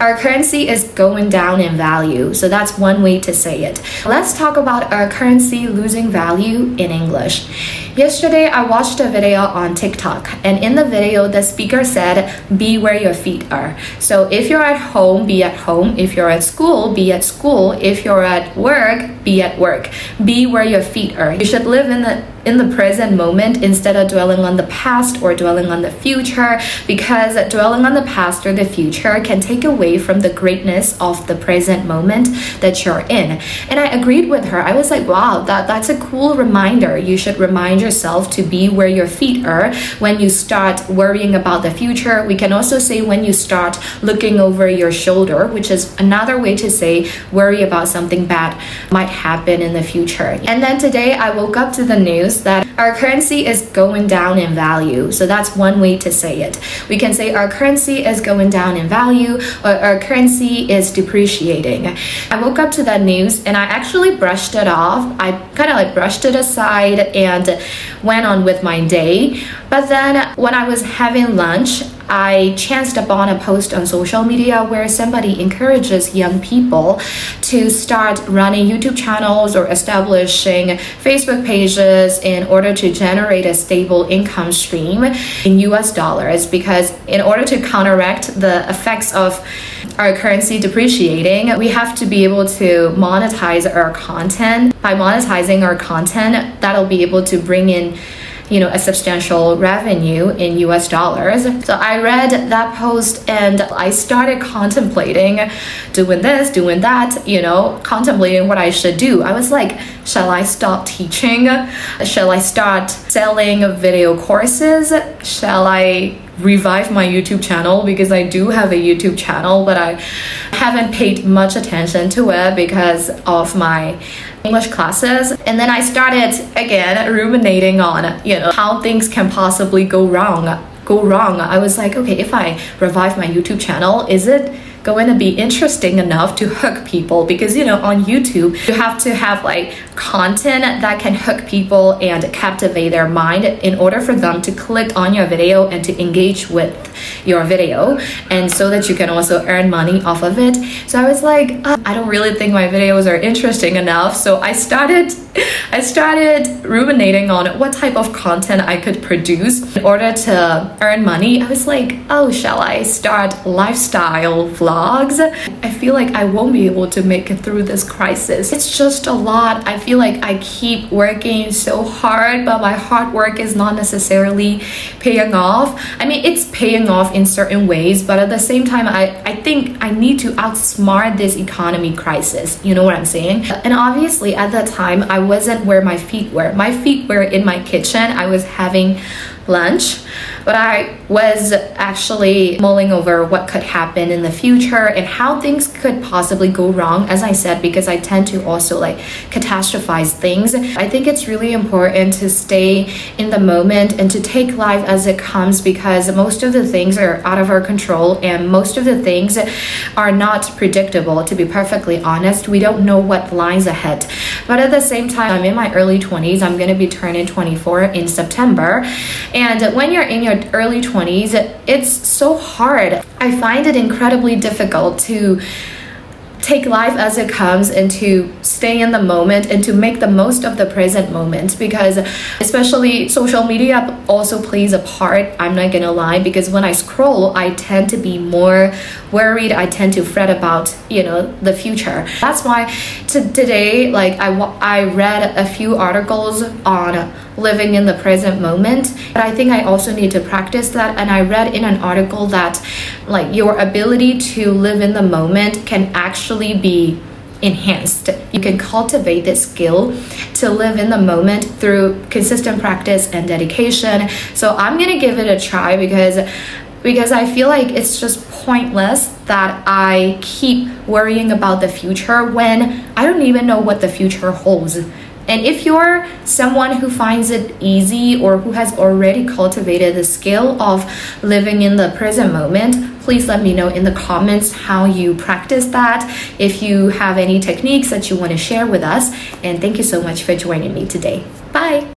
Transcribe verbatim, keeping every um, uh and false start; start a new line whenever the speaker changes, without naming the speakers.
Our currency is going down in value. So that's one way to say it. Let's talk about our currency losing value in English. Yesterday, I watched a video on TikTok, and in the video, the speaker said, be where your feet are. So if you're at home, be at home. If you're at school, be at school. If you're at work, be at work. Be where your feet are. You should live in the in the present moment instead of dwelling on the past or dwelling on the future, because dwelling on the past or the future can take away from the greatness of the present moment that you're in. And I agreed with her. I was like, wow, that, that's a cool reminder. You should remind yourself to be where your feet are when you start worrying about the future. We can also say when you start looking over your shoulder, which is another way to say worry about something bad might happen in the future. And then today I woke up to the news that our currency is going down in value. So that's one way to say it. We can say our currency is going down in value, or our currency is depreciating. I woke up to that news and I actually brushed it off. I kind of like brushed it aside and went on with my day. But then when I was having lunch, I chanced upon a post on social media where somebody encourages young people to start running YouTube channels or establishing Facebook pages in order to generate a stable income stream in U S dollars, because in order to counteract the effects of our currency depreciating, we have to be able to monetize our content. By monetizing our content, that'll be able to bring in you know, a substantial revenue in U S dollars. So I read that post and I started contemplating doing this, doing that, you know, contemplating what I should do. I was like, shall I stop teaching? Shall I start selling video courses? Shall I revive my YouTube channel? Because I do have a YouTube channel, but I haven't paid much attention to it because of my English classes. And then I started again ruminating on, you know, how things can possibly go wrong. Go wrong. I was like, okay, if I revive my YouTube channel, is it going to be interesting enough to hook people? Because you know, on YouTube you have to have like content that can hook people and captivate their mind in order for them to click on your video and to engage with your video, and so that you can also earn money off of it. So I was like, uh, I don't really think my videos are interesting enough. So I started I started ruminating on what type of content I could produce in order to earn money. I was like, oh, shall I start lifestyle vlogs? I feel like I won't be able to make it through this crisis. It's just a lot. I feel like I keep working so hard, but my hard work is not necessarily paying off. I mean, it's paying off in certain ways, but at the same time, I, I think I need to outsmart this economy crisis. You know what I'm saying? And obviously at that time, I wasn't where my feet were. My feet were in my kitchen. I was having lunch, but I was actually mulling over what could happen in the future and how things could possibly go wrong, as I said, because I tend to also like catastrophize things. I think it's really important to stay in the moment and to take life as it comes, because most of the things are out of our control and most of the things are not predictable. To be perfectly honest, we don't know what lies ahead. But at the same time, I'm in my early twenties. I'm going to be turning twenty-four in September. And when you're in your early twenties, it's so hard. I find it incredibly difficult to take life as it comes and to stay in the moment and to make the most of the present moment, because especially social media also plays a part. I'm not gonna lie, because when I scroll, I tend to be more worried. I tend to fret about, you know, the future. That's why to today, like I, I read a few articles on living in the present moment, but I think I also need to practice that. And I read in an article that like your ability to live in the moment can actually be enhanced. You can cultivate this skill to live in the moment through consistent practice and dedication. So I'm gonna give it a try, because because I feel like it's just pointless that I keep worrying about the future when I don't even know what the future holds. And if you're someone who finds it easy or who has already cultivated the skill of living in the present moment, please let me know in the comments how you practice that, if you have any techniques that you want to share with us. And thank you so much for joining me today. Bye!